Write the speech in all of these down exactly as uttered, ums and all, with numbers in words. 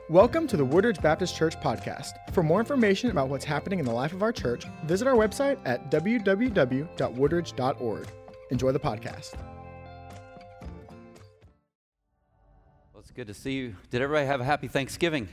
Welcome to the Woodridge Baptist Church podcast. For more information about what's happening in the life of our church, visit our website at w w w dot woodridge dot org. Enjoy the podcast. Well, it's good to see you. Did everybody have a happy Thanksgiving?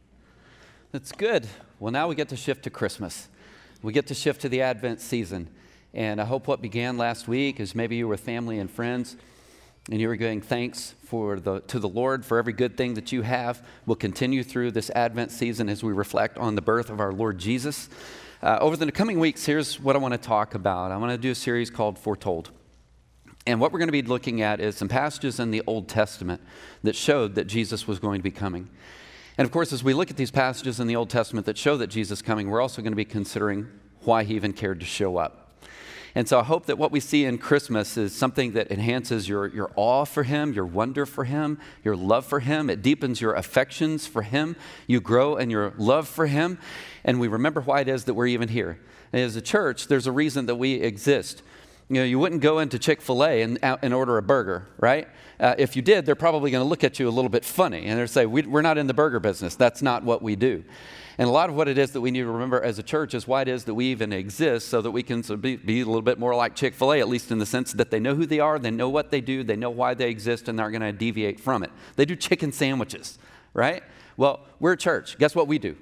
That's good. Well, now we get to shift to Christmas. We get to shift to the Advent season. And I hope what began last week is maybe you were with family and friends, and you were giving thanks for the, to the Lord for every good thing that you have. We'll continue through this Advent season as we reflect on the birth of our Lord Jesus. Uh, over the coming weeks, here's what I want to talk about. I want to do a series called Foretold. And what we're going to be looking at is some passages in the Old Testament that showed that Jesus was going to be coming. And of course, as we look at these passages in the Old Testament that show that Jesus is coming, we're also going to be considering why he even cared to show up. And so I hope that what we see in Christmas is something that enhances your, your awe for him, your wonder for him, your love for him. It deepens your affections for him. You grow in your love for him. And we remember why it is that we're even here. And as a church, there's a reason that we exist. You know, you wouldn't go into Chick-fil-A and, and order a burger, right? Uh, if you did, they're probably going to look at you a little bit funny. And they'll say, we, we're not in the burger business. That's not what we do. And a lot of what it is that we need to remember as a church is why it is that we even exist, so that we can be, be a little bit more like Chick-fil-A, at least in the sense that they know who they are, they know what they do, they know why they exist, and they're going to deviate from it. They do chicken sandwiches, right? Well, we're a church. Guess what we do?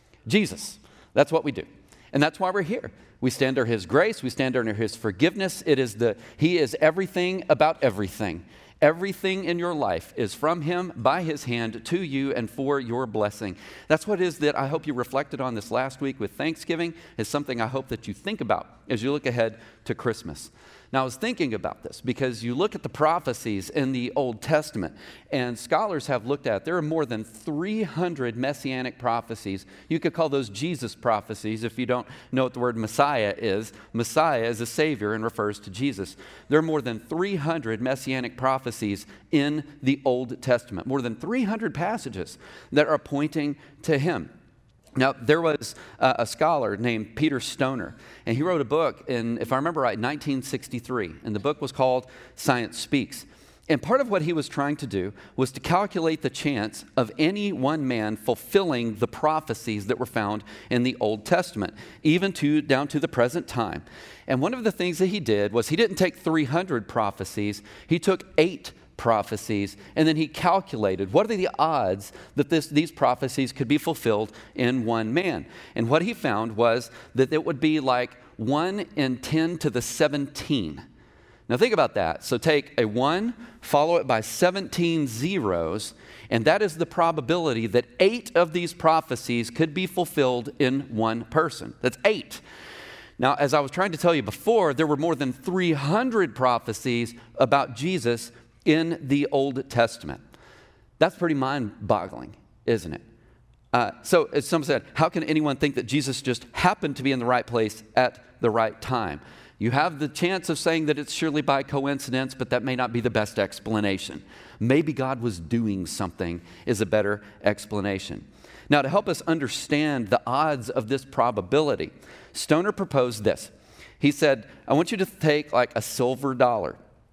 Jesus. That's what we do. And that's why we're here. We stand under his grace. We stand under his forgiveness. It is the, he is everything about everything. Everything in your life is from him, by his hand, to you, and for your blessing. That's what it is that I hope you reflected on this last week with Thanksgiving, is something I hope that you think about as you look ahead to Christmas. Now, I was thinking about this because you look at the prophecies in the Old Testament, and scholars have looked at, there are more than three hundred messianic prophecies. You could call those Jesus prophecies if you don't know what the word Messiah is. Messiah is a Savior and refers to Jesus. There are more than three hundred messianic prophecies in the Old Testament, more than three hundred passages that are pointing to him. Now, there was uh, a scholar named Peter Stoner, and he wrote a book in, if I remember right, nineteen sixty-three, and the book was called Science Speaks. And part of what he was trying to do was to calculate the chance of any one man fulfilling the prophecies that were found in the Old Testament, even to down to the present time. And one of the things that he did was he didn't take three hundred prophecies, he took eight prophecies, and then he calculated what are the odds that this, these prophecies could be fulfilled in one man. And what he found was that it would be like one in ten to the seventeen. Now think about that. So take a one, follow it by seventeen zeros, and that is the probability that eight of these prophecies could be fulfilled in one person. That's eight. Now, as I was trying to tell you before, there were more than three hundred prophecies about Jesus in the Old Testament. That's pretty mind-boggling, isn't it? Uh, so, as some said, how can anyone think that Jesus just happened to be in the right place at the right time? You have the chance of saying that it's surely by coincidence, but that may not be the best explanation. Maybe God was doing something is a better explanation. Now, to help us understand the odds of this probability, Stoner proposed this. He said, I want you to take like a silver dollar.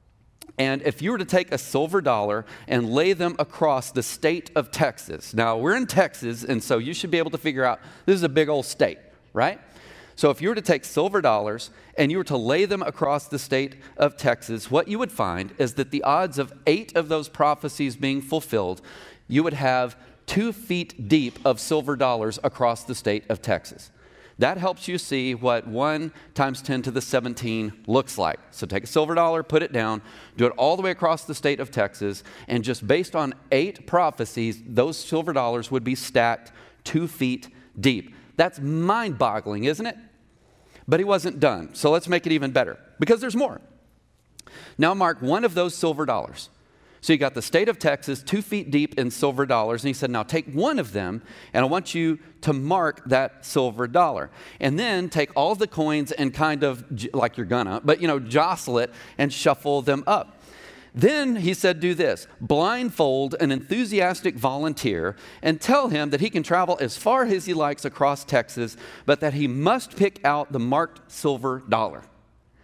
And if you were to take a silver dollar and lay them across the state of Texas. Now, we're in Texas, and so you should be able to figure out this is a big old state, right? So if you were to take silver dollars and you were to lay them across the state of Texas, what you would find is that the odds of eight of those prophecies being fulfilled, you would have two feet deep of silver dollars across the state of Texas. That helps you see what one times ten to the seventeen looks like. So take a silver dollar, put it down, do it all the way across the state of Texas, and just based on eight prophecies, those silver dollars would be stacked two feet deep. That's mind-boggling, isn't it? But he wasn't done. So let's make it even better, because there's more. Now mark one of those silver dollars. So you got the state of Texas, two feet deep in silver dollars. And he said, now take one of them, and I want you to mark that silver dollar. And then take all the coins and kind of, like you're gonna, but you know, jostle it and shuffle them up. Then he said, do this, blindfold an enthusiastic volunteer and tell him that he can travel as far as he likes across Texas, but that he must pick out the marked silver dollar.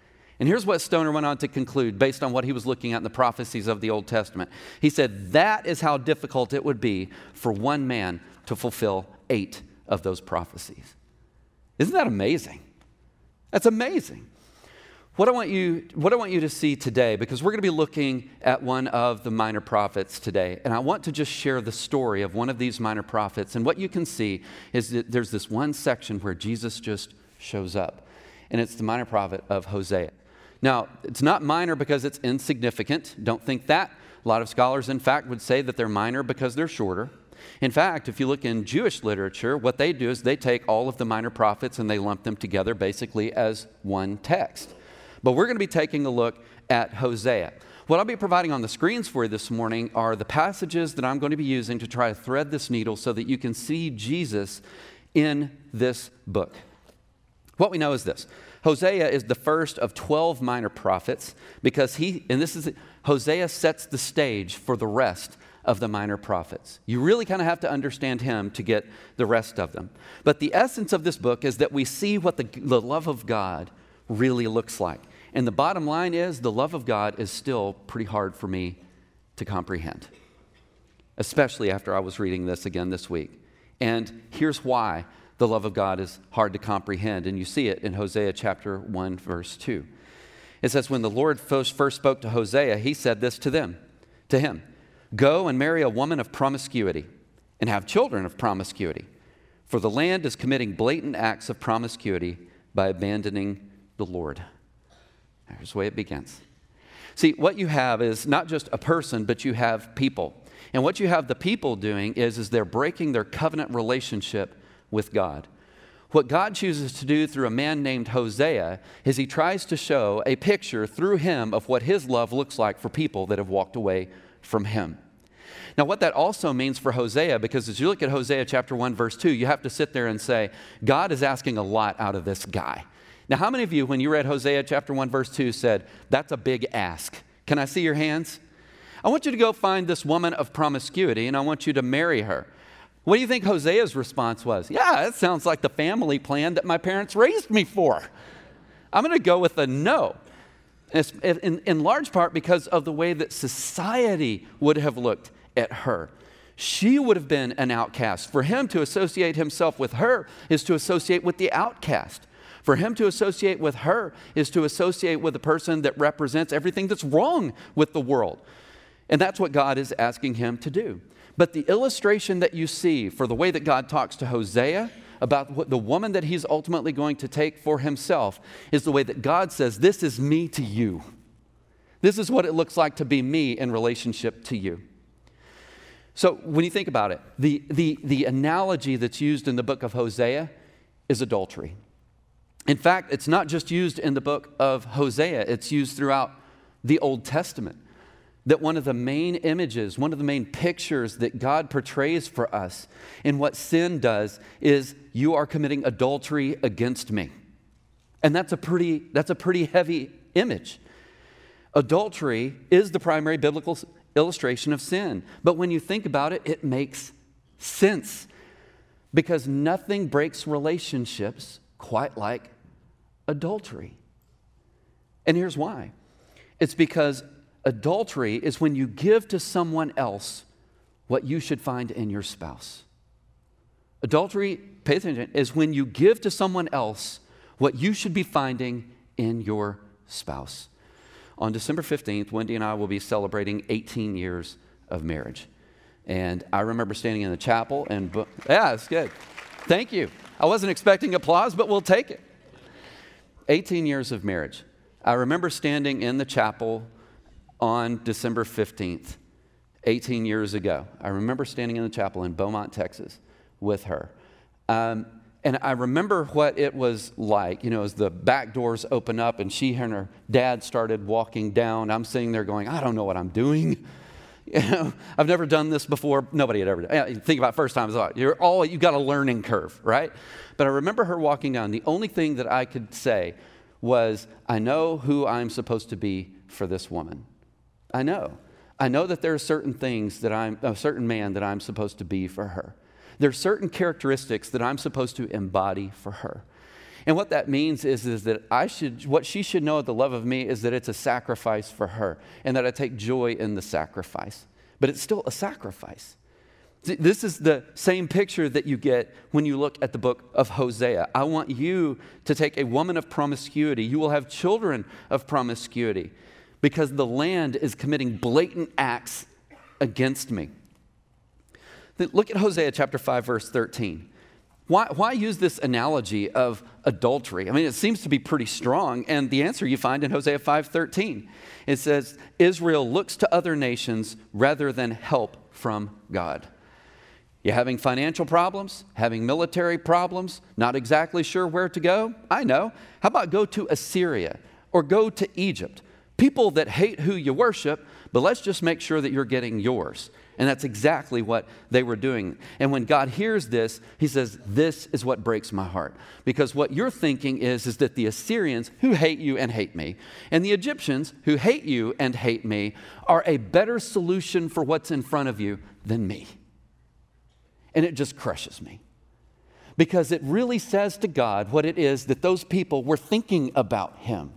And here's what Stoner went on to conclude based on what he was looking at in the prophecies of the Old Testament. He said, that is how difficult it would be for one man to fulfill eight of those prophecies. Isn't that amazing? That's amazing. What I want you, what I want you to see today, because we're going to be looking at one of the minor prophets today, and I want to just share the story of one of these minor prophets. And what you can see is that there's this one section where Jesus just shows up, and it's the minor prophet of Hosea. Now, it's not minor because it's insignificant. Don't think that. A lot of scholars, in fact, would say that they're minor because they're shorter. In fact, if you look in Jewish literature, what they do is they take all of the minor prophets and they lump them together basically as one text. But we're going to be taking a look at Hosea. What I'll be providing on the screens for you this morning are the passages that I'm going to be using to try to thread this needle so that you can see Jesus in this book. What we know is this. Hosea is the first of twelve minor prophets because he, and this is, Hosea sets the stage for the rest of the minor prophets. You really kind of have to understand him to get the rest of them. But the essence of this book is that we see what the, the love of God really looks like. And the bottom line is the love of God is still pretty hard for me to comprehend, especially after I was reading this again this week. And here's why the love of God is hard to comprehend. And you see it in Hosea chapter one, verse two. It says, when the Lord first spoke to Hosea, he said this to them, to him, go and marry a woman of promiscuity and have children of promiscuity, for the land is committing blatant acts of promiscuity by abandoning the Lord. Here's the way it begins. See, what you have is not just a person, but you have people. And what you have the people doing is, is they're breaking their covenant relationship with God. What God chooses to do through a man named Hosea is he tries to show a picture through him of what his love looks like for people that have walked away from him. Now, what that also means for Hosea, because as you look at Hosea chapter one, verse two, you have to sit there and say, God is asking a lot out of this guy. Now, how many of you, when you read Hosea chapter one, verse two, said, that's a big ask? Can I see your hands? I want you to go find this woman of promiscuity, and I want you to marry her. What do you think Hosea's response was? Yeah, that sounds like the family plan that my parents raised me for. I'm going to go with a no. In, in large part because of the way that society would have looked at her. She would have been an outcast. For him to associate himself with her is to associate with the outcast. For him to associate with her is to associate with a person that represents everything that's wrong with the world. And that's what God is asking him to do. But the illustration that you see for the way that God talks to Hosea about what the woman that he's ultimately going to take for himself is the way that God says, this is me to you. This is what it looks like to be me in relationship to you. So when you think about it, the, the, the analogy that's used in the book of Hosea is adultery. In fact, it's not just used in the book of Hosea, it's used throughout the Old Testament. That one of the main images, one of the main pictures that God portrays for us in what sin does is you are committing adultery against me. And that's a pretty, that's a pretty heavy image. Adultery is the primary biblical illustration of sin. But when you think about it, it makes sense. Because nothing breaks relationships quite like adultery. And here's why. It's because adultery is when you give to someone else what you should find in your spouse. Adultery, pay attention, is when you give to someone else what you should be finding in your spouse. On December fifteenth, Wendy and I will be celebrating eighteen years of marriage. And I remember standing in the chapel and, yeah, it's good. Thank you. I wasn't expecting applause, but we'll take it. eighteen years of marriage. I remember standing in the chapel on December fifteenth, eighteen years ago. I remember standing in the chapel in Beaumont, Texas, with her. Um, and I remember what it was like, you know, as the back doors open up and she and her dad started walking down. I'm sitting there going, I don't know what I'm doing. You know, I've never done this before. Nobody had ever done it. Think about first time. You're all, you've got a learning curve, right? But I remember her walking down. The only thing that I could say was, I know who I'm supposed to be for this woman. I know. I know that there are certain things that I'm, a certain man that I'm supposed to be for her. There are certain characteristics that I'm supposed to embody for her. And what that means is, is that I should, what she should know of the love of me is that it's a sacrifice for her and that I take joy in the sacrifice. But it's still a sacrifice. This is the same picture that you get when you look at the book of Hosea. I want you to take a woman of promiscuity. You will have children of promiscuity because the land is committing blatant acts against me. Look at Hosea chapter five, verse thirteen. Why, why use this analogy of adultery? I mean, it seems to be pretty strong, and the answer you find in Hosea five thirteen. It says, Israel looks to other nations rather than help from God. You're having financial problems, having military problems, not exactly sure where to go? I know. How about go to Assyria or go to Egypt? People that hate who you worship, but let's just make sure that you're getting yours. And that's exactly what they were doing. And when God hears this, he says, this is what breaks my heart. Because what you're thinking is, is that the Assyrians, who hate you and hate me, and the Egyptians, who hate you and hate me, are a better solution for what's in front of you than me. And it just crushes me. Because it really says to God what it is that those people were thinking about him.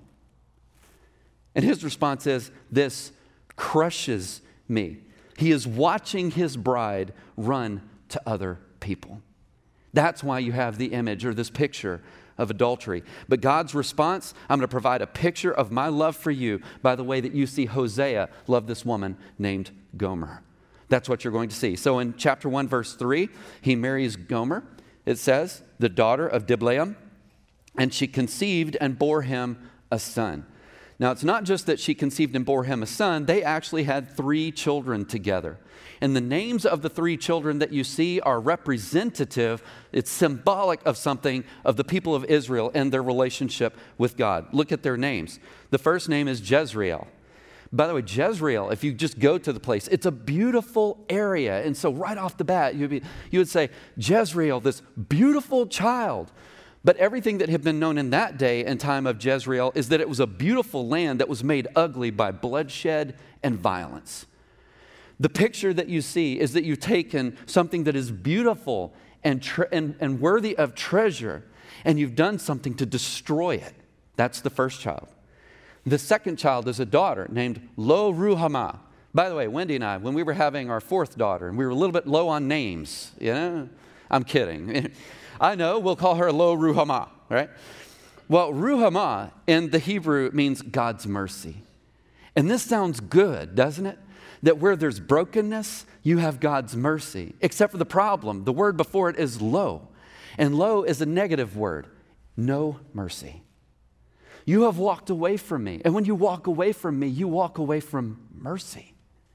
And his response is, this crushes me. He is watching his bride run to other people. That's why you have the image or this picture of adultery. But God's response, I'm going to provide a picture of my love for you by the way that you see Hosea love this woman named Gomer. That's what you're going to see. So in chapter one, verse three, he marries Gomer. It says, the daughter of Diblaim, and she conceived and bore him a son. Now, it's not just that she conceived and bore him a son. They actually had three children together. And the names of the three children that you see are representative. It's symbolic of something of the people of Israel and their relationship with God. Look at their names. The first name is Jezreel. By the way, Jezreel, if you just go to the place, it's a beautiful area. And so right off the bat, you'd be, you would say, Jezreel, this beautiful child. But everything that had been known in that day and time of Jezreel is that it was a beautiful land that was made ugly by bloodshed and violence. The picture that you see is that you've taken something that is beautiful and, tre- and, and worthy of treasure, and you've done something to destroy it. That's the first child. The second child is a daughter named Lo Ruhamah. By the way, Wendy and I, when we were having our fourth daughter, and we were a little bit low on names, you know, I'm kidding. I know, we'll call her Lo Ruhamah, right? Well, Ruhamah in the Hebrew means God's mercy. And this sounds good, doesn't it? That where there's brokenness, you have God's mercy. Except for the problem, the word before it is lo. And lo is a negative word, no mercy. You have walked away from me. And when you walk away from me, you walk away from mercy.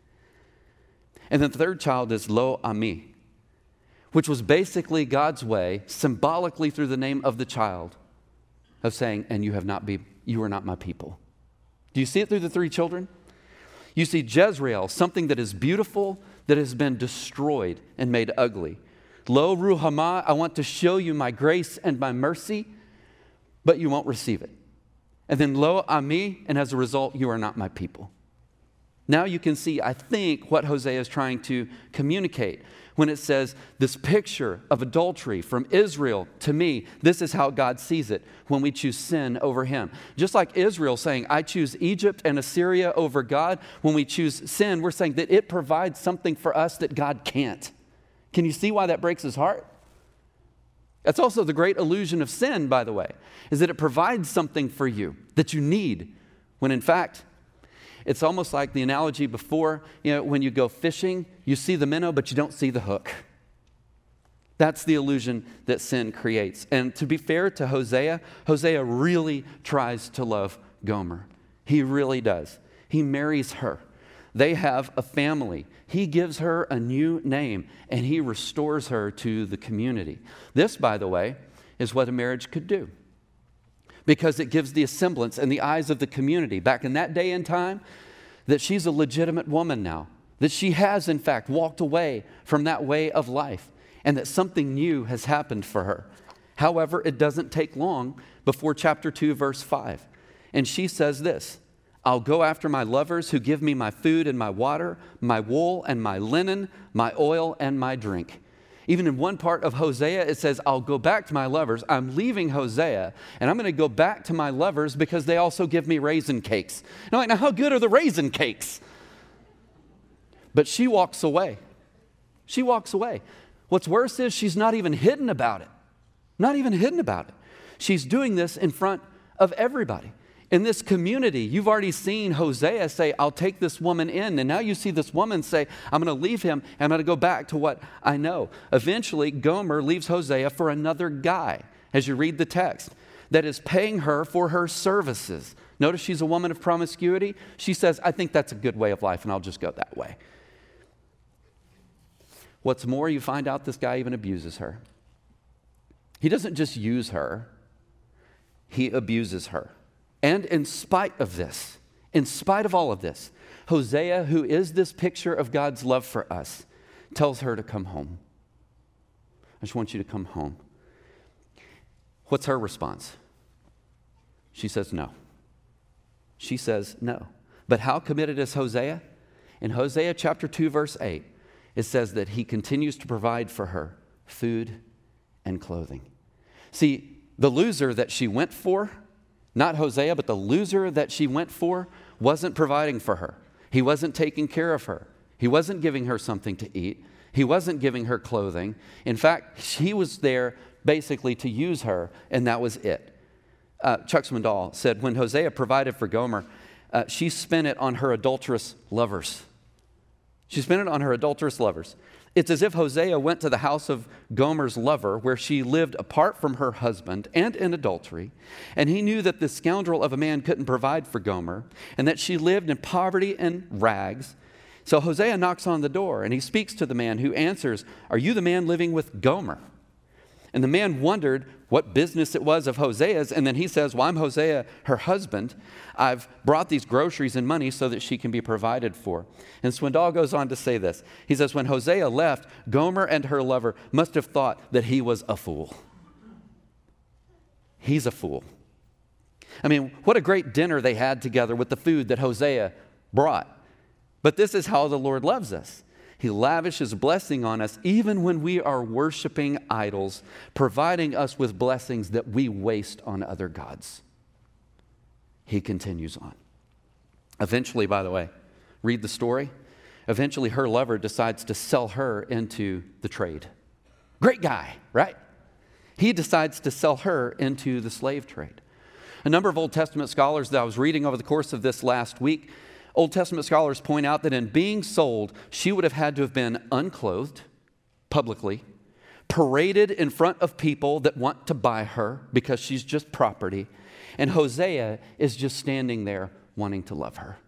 And then the third child is Lo Ami, which was basically God's way, symbolically through the name of the child, of saying, and you have not be, you are not my people. Do you see it through the three children? You see Jezreel, something that is beautiful, that has been destroyed and made ugly. Lo Ruhamah, I want to show you my grace and my mercy, but you won't receive it. And then Lo Ami, and as a result, you are not my people. Now you can see, I think, what Hosea is trying to communicate when it says this picture of adultery from Israel to me. This is how God sees it when we choose sin over him. Just like Israel saying, I choose Egypt and Assyria over God. When we choose sin, we're saying that it provides something for us that God can't. Can you see why that breaks his heart? That's also the great illusion of sin, by the way, is that it provides something for you that you need, when in fact, it's almost like the analogy before, you know, when you go fishing, you see the minnow, but you don't see the hook. That's the illusion that sin creates. And to be fair to Hosea, Hosea really tries to love Gomer. He really does. He marries her. They have a family. He gives her a new name, and he restores her to the community. This, by the way, is what a marriage could do, because it gives the semblance in the eyes of the community back in that day and time that she's a legitimate woman now, that she has, in fact, walked away from that way of life, and that something new has happened for her. However, it doesn't take long before chapter two, verse five. And she says this, I'll go after my lovers who give me my food and my water, my wool and my linen, my oil and my drink. Even in one part of Hosea, it says, I'll go back to my lovers. I'm leaving Hosea, and I'm going to go back to my lovers because they also give me raisin cakes. And I'm like, now how good are the raisin cakes? But she walks away. She walks away. What's worse is she's not even hidden about it. Not even hidden about it. She's doing this in front of everybody. In this community, you've already seen Hosea say, I'll take this woman in. And now you see this woman say, I'm going to leave him and I'm going to go back to what I know. Eventually, Gomer leaves Hosea for another guy, as you read the text, that is paying her for her services. Notice she's a woman of promiscuity. She says, I think that's a good way of life and I'll just go that way. What's more, you find out this guy even abuses her. He doesn't just use her, he abuses her. And in spite of this, in spite of all of this, Hosea, who is this picture of God's love for us, tells her to come home. I just want you to come home. What's her response? She says no. She says no. But how committed is Hosea? In Hosea chapter two, verse eight, it says that he continues to provide for her food and clothing. See, the loser that she went for, not Hosea, but the loser that she went for, wasn't providing for her. He wasn't taking care of her. He wasn't giving her something to eat. He wasn't giving her clothing. In fact, he was there basically to use her, and that was it. Uh, Chuck Swindoll said, when Hosea provided for Gomer, uh, she spent it on her adulterous lovers. She spent it on her adulterous lovers. It's as if Hosea went to the house of Gomer's lover, where she lived apart from her husband and in adultery, and he knew that this scoundrel of a man couldn't provide for Gomer, and that she lived in poverty and rags. So Hosea knocks on the door, and he speaks to the man, who answers, are you the man living with Gomer? And the man wondered what business it was of Hosea's, and then he says, well, I'm Hosea, her husband. I've brought these groceries and money so that she can be provided for. And Swindoll goes on to say this. He says, when Hosea left, Gomer and her lover must have thought that he was a fool. He's a fool. I mean, what a great dinner they had together with the food that Hosea brought. But this is how the Lord loves us. He lavishes blessing on us even when we are worshiping idols, providing us with blessings that we waste on other gods. He continues on. Eventually, by the way, read the story. Eventually, her lover decides to sell her into the trade. Great guy, right? He decides to sell her into the slave trade. A number of Old Testament scholars that I was reading over the course of this last week, Old Testament scholars point out that in being sold, she would have had to have been unclothed publicly, paraded in front of people that want to buy her because she's just property, and Hosea is just standing there wanting to love her.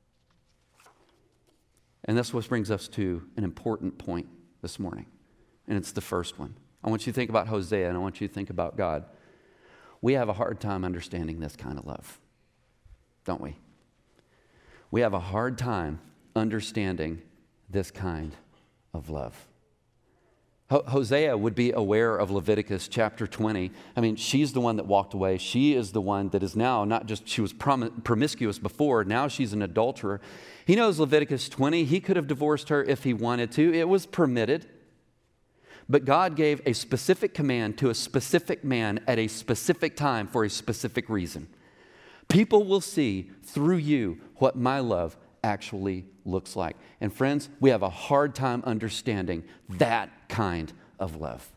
And that's what brings us to an important point this morning, and it's the first one. I want you to think about Hosea, and I want you to think about God. We have a hard time understanding this kind of love, don't we? We have a hard time understanding this kind of love. Ho- Hosea would be aware of Leviticus chapter twenty. I mean, she's the one that walked away. She is the one that is now not just, she was prom- promiscuous before, now she's an adulterer. He knows Leviticus twenty. He could have divorced her if he wanted to. It was permitted. But God gave a specific command to a specific man at a specific time for a specific reason. People will see through you what my love actually looks like. And friends, we have a hard time understanding that kind of love.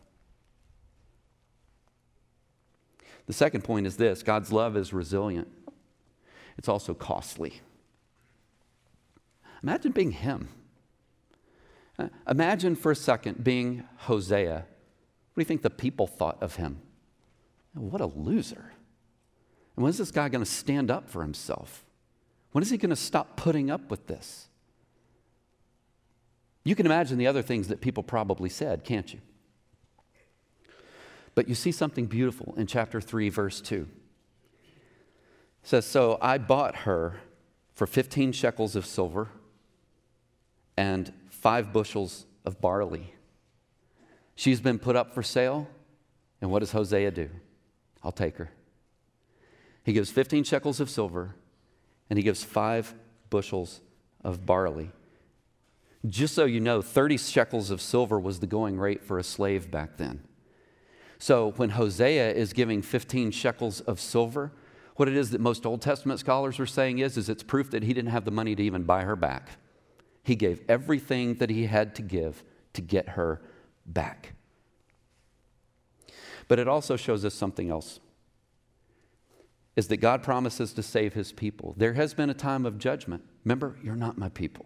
The second point is this: God's love is resilient. It's also costly. Imagine being him. Imagine for a second being Hosea. What do you think the people thought of him? What a loser. And when is this guy going to stand up for himself? When is he going to stop putting up with this? You can imagine the other things that people probably said, can't you? But you see something beautiful in chapter three, verse two. It says, so I bought her for fifteen shekels of silver and five bushels of barley. She's been put up for sale, and what does Hosea do? I'll take her. He gives fifteen shekels of silver, and he gives five bushels of barley. Just so you know, thirty shekels of silver was the going rate for a slave back then. So when Hosea is giving fifteen shekels of silver, what it is that most Old Testament scholars were saying is, is it's proof that he didn't have the money to even buy her back. He gave everything that he had to give to get her back. But it also shows us something else, is that God promises to save his people. There has been a time of judgment. Remember, you're not my people.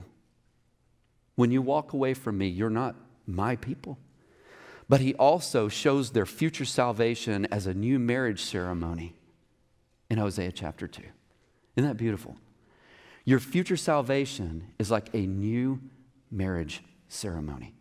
When you walk away from me, you're not my people. But he also shows their future salvation as a new marriage ceremony in Hosea chapter two. Isn't that beautiful? Your future salvation is like a new marriage ceremony.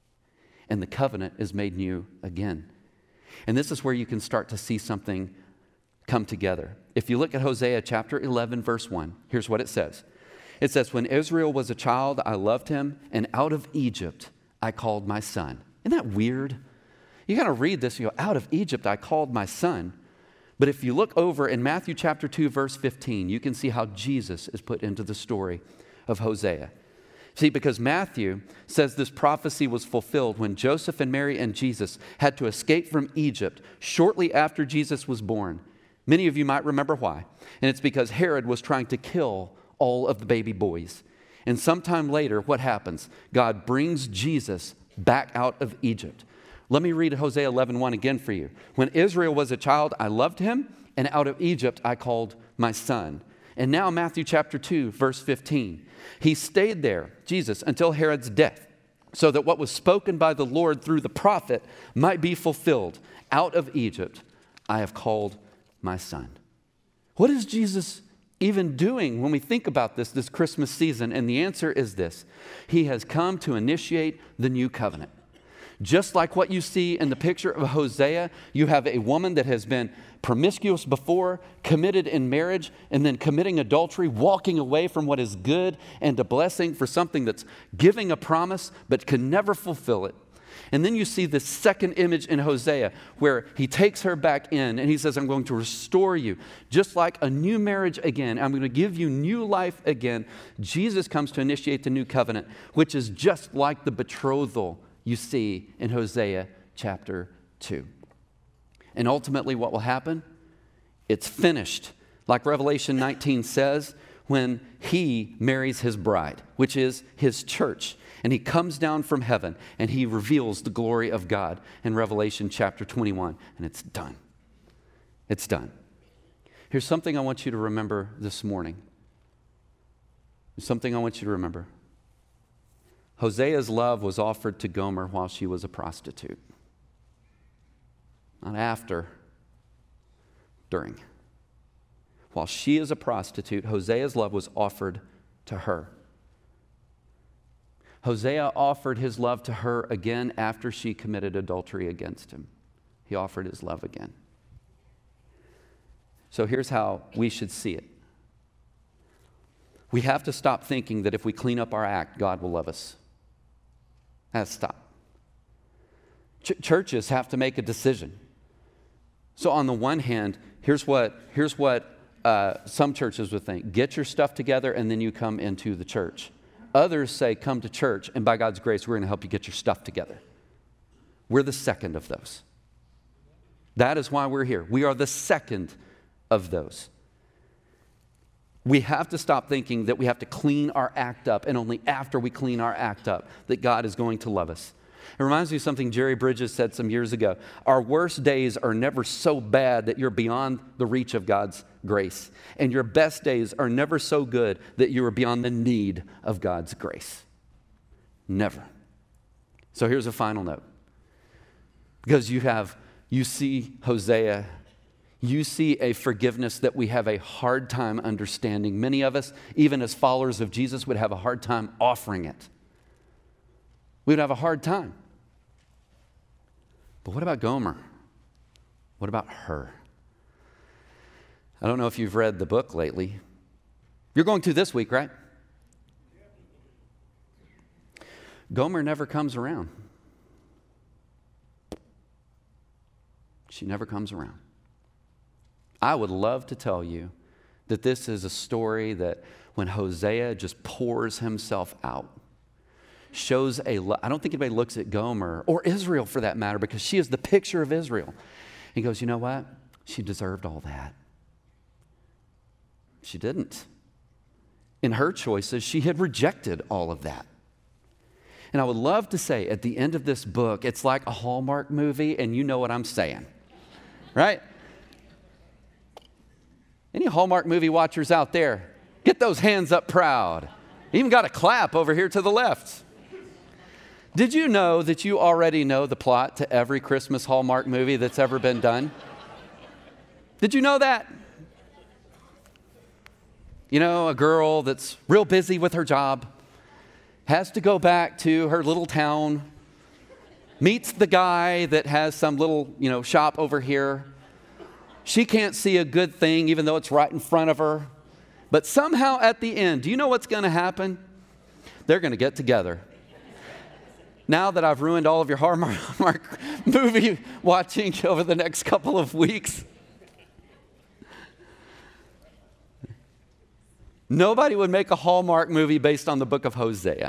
And the covenant is made new again. And this is where you can start to see something come together. If you look at Hosea chapter eleven, verse one, here's what it says. It says, when Israel was a child, I loved him, and out of Egypt I called my son. Isn't that weird? You got to read this and go, out of Egypt I called my son. But if you look over in Matthew chapter two, verse fifteen, you can see how Jesus is put into the story of Hosea. See, because Matthew says this prophecy was fulfilled when Joseph and Mary and Jesus had to escape from Egypt shortly after Jesus was born. Many of you might remember why. And it's because Herod was trying to kill all of the baby boys. And sometime later, what happens? God brings Jesus back out of Egypt. Let me read Hosea eleven one again for you. When Israel was a child, I loved him, and out of Egypt I called my son. And now Matthew chapter two, verse fifteen. He stayed there, Jesus, until Herod's death, so that what was spoken by the Lord through the prophet might be fulfilled. Out of Egypt I have called my son. What is Jesus even doing when we think about this, this Christmas season? And the answer is this. He has come to initiate the new covenant. Just like what you see in the picture of Hosea, you have a woman that has been promiscuous before, committed in marriage, and then committing adultery, walking away from what is good and a blessing for something that's giving a promise but can never fulfill it. And then you see the second image in Hosea where he takes her back in and he says, I'm going to restore you just like a new marriage again. I'm going to give you new life again. Jesus comes to initiate the new covenant, which is just like the betrothal you see in Hosea chapter two. And ultimately what will happen? It's finished. Like Revelation nineteen says, when he marries his bride, which is his church. And he comes down from heaven and he reveals the glory of God in Revelation chapter twenty-one. And it's done. It's done. Here's something I want you to remember this morning. There's something I want you to remember. Hosea's love was offered to Gomer while she was a prostitute. Not after, during. While she is a prostitute, Hosea's love was offered to her. Hosea offered his love to her again after she committed adultery against him. He offered his love again. So here's how we should see it. We have to stop thinking that if we clean up our act, God will love us. That's stop. Ch- churches have to make a decision. So on the one hand, here's what, here's what uh, some churches would think. Get your stuff together and then you come into the church. Others say, come to church, and by God's grace, we're going to help you get your stuff together. We're the second of those. That is why we're here. We are the second of those. We have to stop thinking that we have to clean our act up, and only after we clean our act up that God is going to love us. It reminds me of something Jerry Bridges said some years ago. Our worst days are never so bad that you're beyond the reach of God's grace. And your best days are never so good that you are beyond the need of God's grace. Never. So here's a final note. Because you have, you see Hosea, you see a forgiveness that we have a hard time understanding. Many of us, even as followers of Jesus, would have a hard time offering it. We'd have a hard time. But what about Gomer? What about her? I don't know if you've read the book lately. You're going to this week, right? Gomer never comes around. She never comes around. I would love to tell you that this is a story that when Hosea just pours himself out, shows a lo- I don't think anybody looks at Gomer, or Israel for that matter, because she is the picture of Israel. He goes, you know what? She deserved all that. She didn't. In her choices, she had rejected all of that. And I would love to say at the end of this book, it's like a Hallmark movie, and you know what I'm saying, right? Any Hallmark movie watchers out there, get those hands up proud. Even got a clap over here to the left. Did you know that you already know the plot to every Christmas Hallmark movie that's ever been done? Did you know that? You know, a girl that's real busy with her job, has to go back to her little town, meets the guy that has some little, you know, shop over here. She can't see a good thing even though it's right in front of her. But somehow at the end, do you know what's going to happen? They're going to get together. Now that I've ruined all of your Hallmark movie watching over the next couple of weeks, nobody would make a Hallmark movie based on the book of Hosea.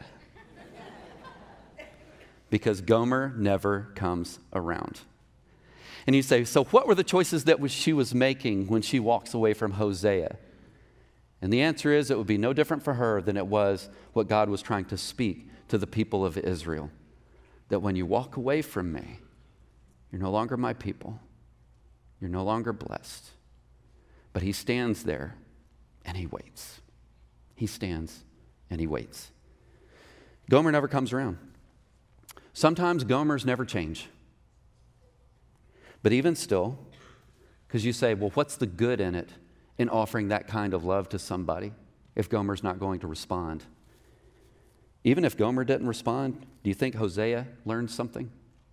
Because Gomer never comes around. And you say, so what were the choices that she was making when she walks away from Hosea? And the answer is it would be no different for her than it was what God was trying to speak to the people of Israel. That when you walk away from me, you're no longer my people. You're no longer blessed. But he stands there and he waits. He stands and he waits. Gomer never comes around. Sometimes Gomers never change. But even still, because you say, well, what's the good in it in offering that kind of love to somebody if Gomer's not going to respond? Even if Gomer didn't respond, do you think Hosea learned something?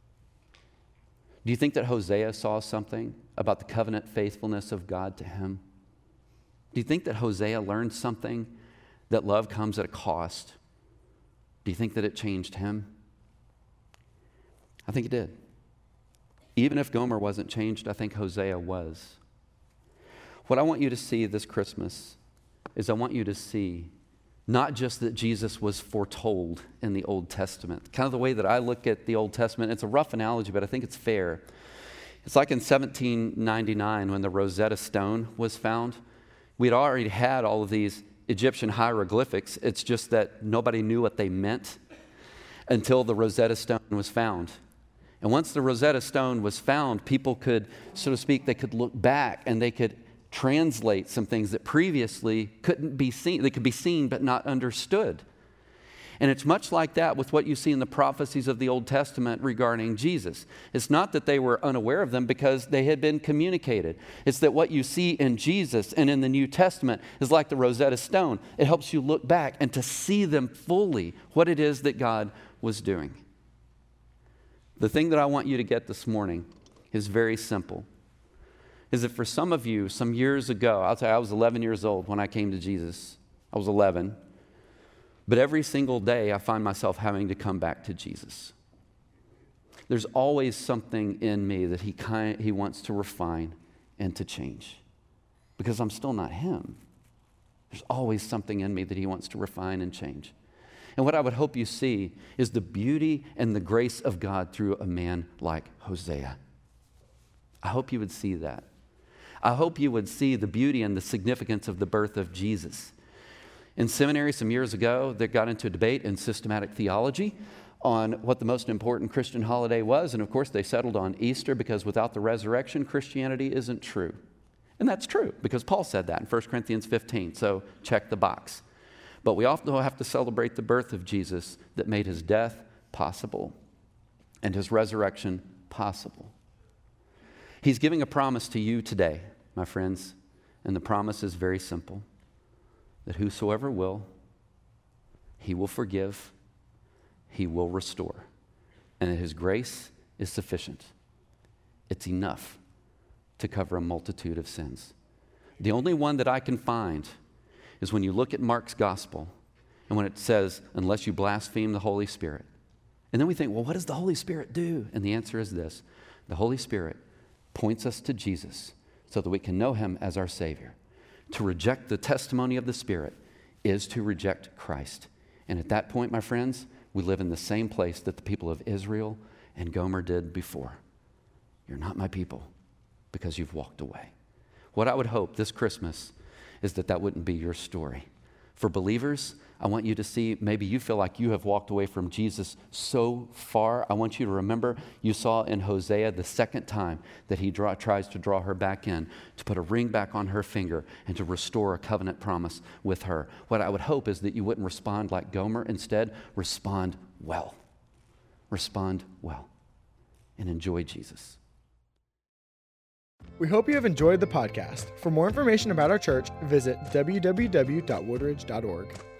Do you think that Hosea saw something about the covenant faithfulness of God to him? Do you think that Hosea learned something that love comes at a cost? Do you think that it changed him? I think it did. Even if Gomer wasn't changed, I think Hosea was. What I want you to see this Christmas is I want you to see not just that Jesus was foretold in the Old Testament. Kind of the way that I look at the Old Testament, it's a rough analogy, but I think it's fair. It's like in seventeen ninety-nine when the Rosetta Stone was found. We'd already had all of these Egyptian hieroglyphics. It's just that nobody knew what they meant until the Rosetta Stone was found. And once the Rosetta Stone was found, people could, so to speak, they could look back and they could translate some things that previously couldn't be seen. They could be seen but not understood. And it's much like that with what you see in the prophecies of the Old Testament regarding Jesus. It's not that they were unaware of them because they had been communicated. It's that what you see in Jesus and in the New Testament is like the Rosetta Stone. It helps you look back and to see them fully, what it is that God was doing. The thing that I want you to get this morning is very simple. Is that for some of you, some years ago, I'll tell you, I was eleven years old when I came to Jesus. I was eleven. But every single day, I find myself having to come back to Jesus. There's always something in me that he, kind, he wants to refine and to change. Because I'm still not him. There's always something in me that he wants to refine and change. And what I would hope you see is the beauty and the grace of God through a man like Hosea. I hope you would see that. I hope you would see the beauty and the significance of the birth of Jesus. In seminary some years ago, they got into a debate in systematic theology on what the most important Christian holiday was. And of course, they settled on Easter because without the resurrection, Christianity isn't true. And that's true because Paul said that in First Corinthians fifteen. So check the box. But we also have to celebrate the birth of Jesus that made his death possible and his resurrection possible. He's giving a promise to you today, my friends, and the promise is very simple. That whosoever will, he will forgive, he will restore, and that his grace is sufficient. It's enough to cover a multitude of sins. The only one that I can find is when you look at Mark's gospel and when it says, unless you blaspheme the Holy Spirit. And then we think, well, what does the Holy Spirit do? And the answer is this. The Holy Spirit points us to Jesus so that we can know him as our Savior. To reject the testimony of the Spirit is to reject Christ. And at that point, my friends, We live in the same place that the people of Israel and Gomer did before. You're not my people because you've walked away. What I would hope this Christmas is that that wouldn't be your story. For believers, I want you to see, maybe you feel like you have walked away from Jesus so far. I want you to remember you saw in Hosea the second time that he draw, tries to draw her back in, to put a ring back on her finger and to restore a covenant promise with her. What I would hope is that you wouldn't respond like Gomer. Instead, respond well. Respond well and enjoy Jesus. We hope you have enjoyed the podcast. For more information about our church, visit w w w dot woodridge dot org.